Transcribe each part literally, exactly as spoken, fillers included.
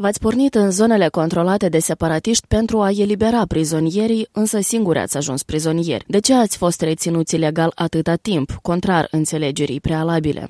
V-ați pornit în zonele controlate de separatiști pentru a elibera prizonierii, însă singuri ați ajuns prizonieri. De ce ați fost reținuți ilegal atâta timp, contrar înțelegerii prealabile?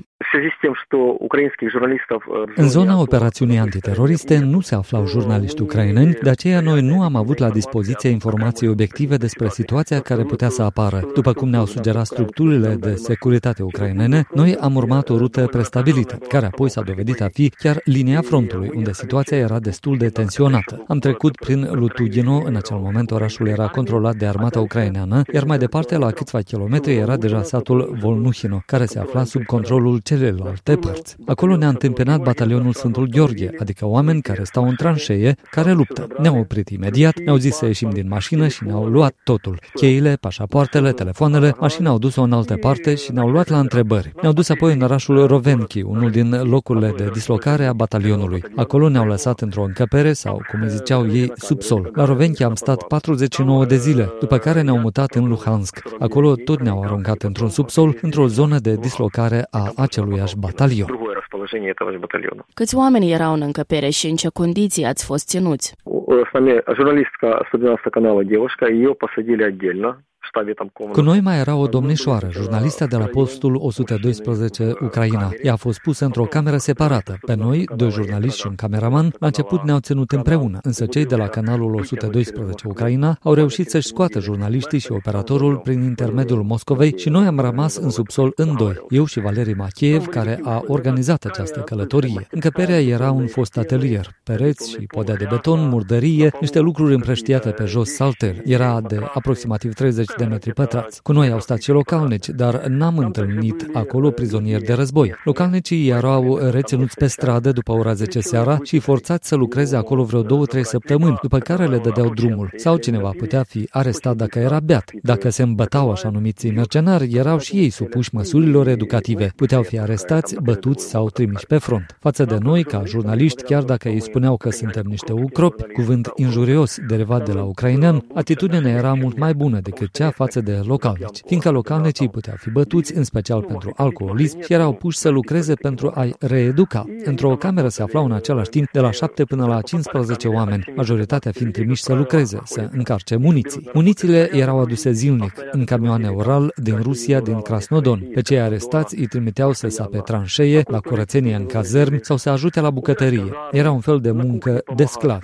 În zona operațiunii antiteroriste nu se aflau jurnaliști ucraineni, de aceea noi nu am avut la dispoziție informații obiective despre situația care putea să apară. După cum ne-au sugerat structurile de securitate ucrainene, noi am urmat o rută prestabilită, care apoi s-a dovedit a fi chiar linia frontului, unde situația era destul de tensionată. Am trecut prin Lutugino, în acel moment orașul era controlat de armata ucraineană, iar mai departe, la câțiva kilometri, era deja satul Volnuhino, care se afla sub controlul celelalte părți. Acolo ne-a întâmpinat batalionul Sfântul Gheorghe, adică oameni care stau în tranșee, care luptă. Ne-au oprit imediat, ne-au zis să ieșim din mașină și ne-au luat totul. Cheile, pașapoartele, telefoanele, mașina au dus-o în altă parte și ne-au luat la întrebări. Ne-au dus apoi în orașul Rovenchi, unul din locurile de dislocare a batalionului. Acolo ne-au lăsat într-o încăpere sau, cum îi ziceau ei, subsol. La Rovenchi am stat patruzeci și nouă de zile, după care ne-au mutat în Luhansk. Acolo tot ne-au aruncat într-un subsol, într-o zonă de dislocare a aceluiași batalion. Câți oameni erau în încăpere și în ce condiții ați fost ținuți? Jurnalistka studentă canalul девушка, ее посадили отдельно. Cu noi mai era o domnișoară, jurnalistă de la postul o sută doisprezece Ucraina. Ea a fost pusă într-o cameră separată. Pe noi, doi jurnaliști și un cameraman, la început ne-au ținut împreună, însă cei de la canalul o sută doisprezece Ucraina au reușit să-și scoată jurnaliștii și operatorul prin intermediul Moscovei și noi am rămas în subsol în doi, eu și Valerii Machiev, care a organizat această călătorie. Încăperea era un fost atelier, pereți și podea de beton, murdărie, niște lucruri împrăștiate pe jos saltel. Era de aproximativ treizeci de metri pătrați. Cu noi au stat și localnici, dar n-am întâlnit acolo prizonieri de război. Localnicii erau reținuți pe stradă după ora zece seara și forțați să lucreze acolo vreo două-trei săptămâni, după care le dădeau drumul. Sau cineva putea fi arestat dacă era beat. Dacă se îmbătau așa numiții mercenari, erau și ei supuși măsurilor educative. Puteau fi arestați, bătuți sau trimiși pe front. Față de noi, ca jurnaliști, chiar dacă ei spuneau că suntem niște ucropi, cuvânt injurios derivat de la ucrainean, atitudinea era mult mai bună decât cea față de localnici, fiindcă localnicii puteau fi bătuți, în special pentru alcoolism, și erau puși să lucreze pentru a-i reeduca. Într-o cameră se aflau în același timp de la șapte până la cincisprezece oameni, majoritatea fiind trimiși să lucreze, să încarce muniții. Munițiile erau aduse zilnic, în camioane Ural, din Rusia, din Krasnodon. Pe cei arestați îi trimiteau să sape tranșee, la curățenie în cazărmi sau să ajute la bucătărie. Era un fel de muncă de sclavi.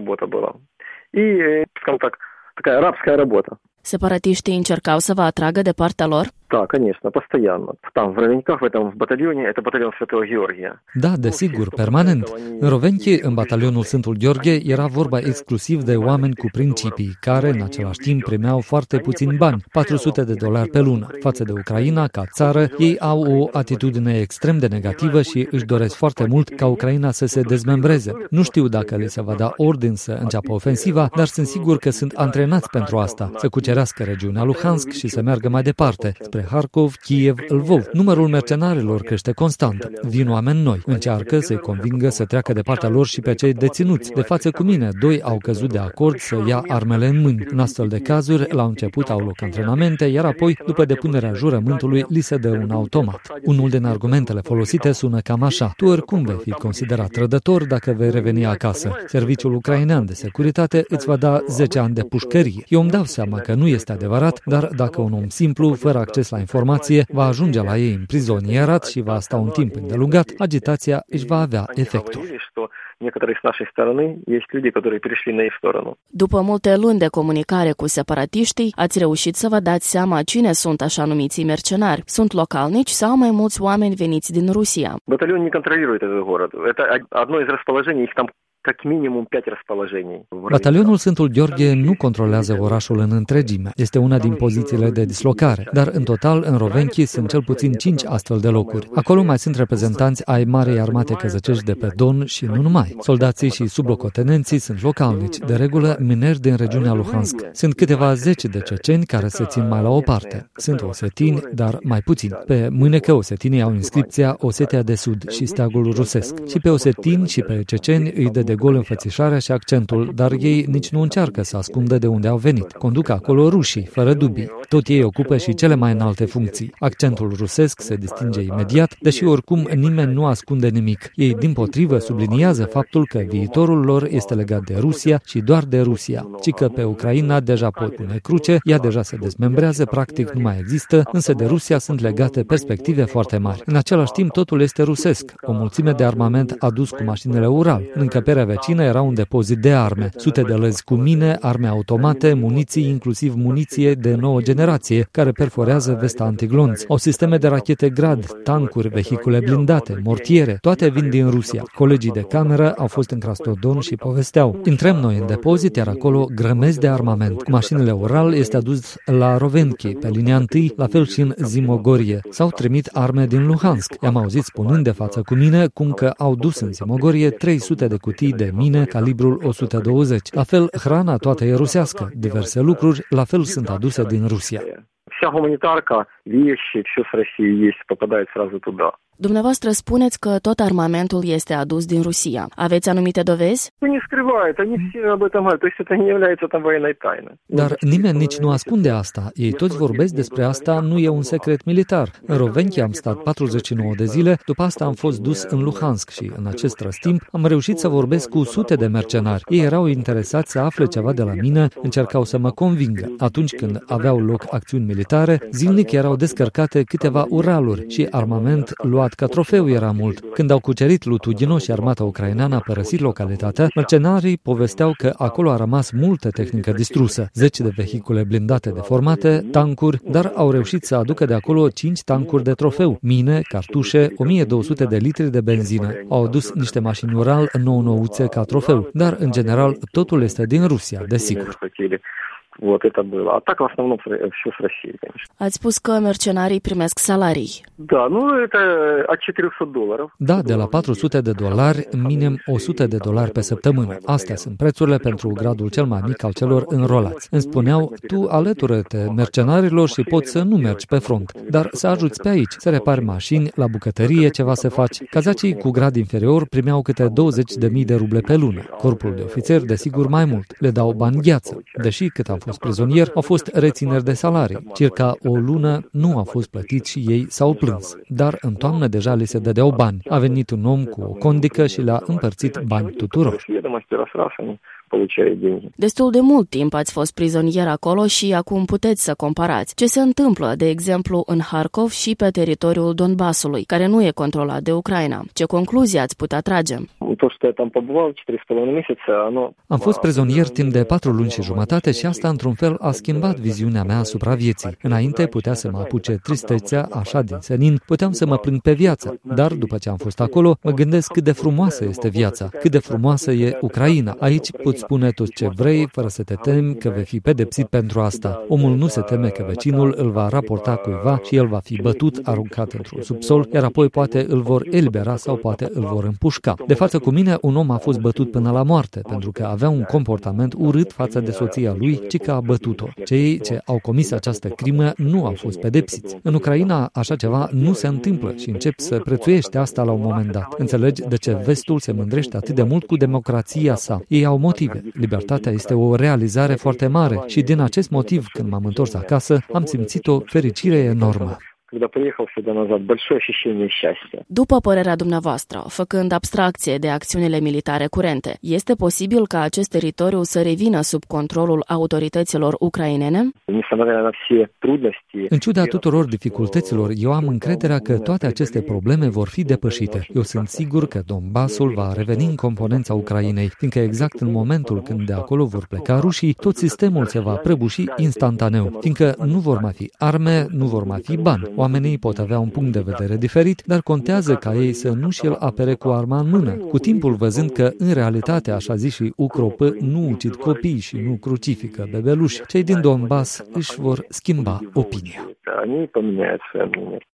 Separatiștii încercau să vă atragă de partea lor? Da, конечно, постоянно. Там, в Ровеньках, в этом батальоне, это батальон Святого Георгия. Da, desigur, permanent. În Rovenchi, în batalionul Sfântul Gheorghe, era vorba exclusiv de oameni cu principii, care, în același timp, primeau foarte puțini bani, patru sute de dolari pe lună. Față de Ucraina, ca țară, ei au o atitudine extrem de negativă și își doresc foarte mult ca Ucraina să se dezmembreze. Nu știu dacă le se va da ordin să înceapă ofensiva, dar sunt sigur că sunt antrenați pentru asta, să cucerească regiunea Luhansk și să meargă mai departe, spre Harkov, Kiev, Lvov. Numărul mercenarilor crește constant. Vin oameni noi. Încearcă să-i convingă să treacă de partea lor și pe cei deținuți. De față cu mine, doi au căzut de acord să ia armele în mâini. În astfel de cazuri, la început au loc antrenamente, iar apoi, după depunerea jurământului, li se dă un automat. Unul din argumentele folosite sună cam așa: tu oricum vei fi considerat trădător dacă vei reveni acasă. Serviciul ucrainean de securitate îți va da zece ani de pușcărie. Eu îmi dau seama că nu este adevărat, dar dacă un om simplu, fără acces la informație, va ajunge la ei în prizonierat și va sta un timp îndelungat, agitația își va avea efectul. După multe luni de comunicare cu separatiștii, ați reușit să vă dați seama cine sunt așa numiții mercenari. Sunt localnici sau mai mulți oameni veniți din Rusia? Batalionul nu controlează acest город. Это одно из расположений, их там как minimum пять расположений. Batalionul Sfântul Gheorghe nu controlează orașul în întregime. Este una din pozițiile de dislocare, dar în total în Rovenchi sunt cel puțin cinci astfel de locuri. Acolo mai sunt reprezentanți ai Marei Armate Căzăcești de pe Don și nu numai. Soldații și sublocotenenții sunt localnici, de regulă mineri din regiunea Luhansk. Sunt câteva zeci de ceceni care se țin mai la o parte. Sunt osetini, dar mai puțini. Pe mânecă osetinii au inscripția Osetia de Sud și steagul rusesc. Și pe osetini și pe ceceni îi dă de gol înfățișarea și accentul, dar ei nici nu încearcă să ascundă de unde au venit. Conduc acolo rușii, fără dubii. Tot ei ocupă și cele mai înalte funcții. Accentul rusesc se distinge imediat, deși oricum nimeni nu ascunde nimic. Ei, dimpotrivă, subliniază faptul că viitorul lor este legat de Rusia și doar de Rusia, ci că pe Ucraina deja pot pune cruce, ea deja se dezmembrează, practic nu mai există, însă de Rusia sunt legate perspective foarte mari. În același timp, totul este rusesc. O mulțime de armament adus cu mașinile Ural. În încăperea vecină era un depozit de arme, sute de lăzi cu mine, arme automate, muniții, inclusiv muniție de nouă generație, care perforează vesta antiglonț. Au sisteme de rachete Grad, tancuri, vehicule blindate, mortiere, toate vin din Rusia. Colegii de cameră au fost în Krasnodon și povesteau. Intrăm noi în depozit, iar acolo grămezi de armament. Cu mașinile Ural este adus la Rovenki, pe linia întâi, la fel și în Zimogorie. S-au trimit arme din Luhansk. I-am auzit spunând de față cu mine cum că au dus în Zimogorie trei sute de cutii de mine calibrul o sută douăzeci. La fel, hrana toată e rusească. Diverse lucruri, la fel, sunt aduse din Rusia. Вся гуманитарка, вещи, все с России есть, попадает сразу туда. Dumneavoastră spuneți că tot armamentul este adus din Rusia. Aveți anumite dovezi? Не скрывают, они все об этом говорят, то есть это не является там военной тайной. Dar nimeni nici nu ascunde asta. Ei toți vorbesc despre asta, nu e un secret militar. În Rovenki am stat patruzeci și nouă de zile, după asta am fost dus în Luhansk și în acest răstimp am reușit să vorbesc cu sute de mercenari. Ei erau interesați să afle ceva de la mine, încercau să mă convingă. Atunci când aveau loc acțiuni militare, zilnic erau descărcate câteva Uraluri și armament luat ca trofeu era mult. Când au cucerit Lutugino și armata ucraineană a părăsit localitatea, mercenarii povesteau că acolo a rămas multă tehnică distrusă, zeci de vehicule blindate deformate, tancuri, dar au reușit să aducă de acolo cinci tancuri de trofeu, mine, cartușe, o mie două sute de litri de benzină. Au adus niște mașini Ural nou-nouțe ca trofeu, dar în general totul este din Rusia, desigur. Вот это было. А так в основном все с Россией, конечно. Ați spus că mercenarii primesc salarii. Да, ну это от четырехсот долларов. Da, de la patru sute de dolari, minim o sută de dolari pe săptămână. Astea sunt prețurile pentru gradul cel mai mic al celor înrolați. Îmi spuneau, tu alătură-te mercenarilor și poți să nu mergi pe front, dar să ajuți pe aici, să repari mașini, la bucătărie ceva să faci. Cazacii cu grad inferior primeau câte douăzeci de mii de ruble pe lună. Corpul de ofițeri, desigur, mai mult. Le dau bani gheață. Deși cât am fost prizonieri, au fost rețineri de salarii. Circa o lună nu au fost plătiți și ei s-au plâns. Dar în toamnă deja li se dădeau bani. A venit un om cu o condică și le-a împărțit bani tuturor. Destul de mult timp ați fost prizonier acolo și acum puteți să comparați. Ce se întâmplă, de exemplu, în Harkov și pe teritoriul Donbasului, care nu e controlat de Ucraina? Ce concluzii ați putea trage? Am fost prizonier timp de patru luni și jumătate și asta, într-un fel, a schimbat viziunea mea asupra vieții. Înainte putea să mă apuce tristețea așa din senin, puteam să mă plâng pe viață, dar după ce am fost acolo, mă gândesc cât de frumoasă este viața, cât de frumoasă e Ucraina. Aici poți spune tot ce vrei, fără să te temi că vei fi pedepsit pentru asta. Omul nu se teme că vecinul îl va raporta cuiva și el va fi bătut, aruncat într-un subsol, iar apoi poate îl vor elibera sau poate îl vor împușca. De față cu mine, un om a fost bătut până la moarte, pentru că avea un comportament urât față de soția lui, ci că a bătut-o. Cei ce au comis această crimă nu au fost pedepsiți. În Ucraina așa ceva nu se întâmplă și încep să prețuiești asta la un moment dat. Înțelegi de ce vestul se mândrește atât de mult cu democrația sa. Ei au motive. Libertatea este o realizare foarte mare și din acest motiv, când m-am întors acasă, am simțit o fericire enormă. După părerea dumneavoastră, făcând abstracție de acțiunile militare curente, este posibil ca acest teritoriu să revină sub controlul autorităților ucrainene? În ciuda tuturor dificultăților, eu am încrederea că toate aceste probleme vor fi depășite. Eu sunt sigur că Donbasul va reveni în componența Ucrainei, fiindcă exact în momentul când de acolo vor pleca rușii, tot sistemul se va prăbuși instantaneu, fiindcă nu vor mai fi arme, nu vor mai fi bani. Oamenii pot avea un punct de vedere diferit, dar contează ca ei să nu și-l apere cu arma în mână, cu timpul văzând că, în realitate, așa zi și ucropă, nu ucid copii și nu crucifică bebeluși. Cei din Donbas își vor schimba opinia.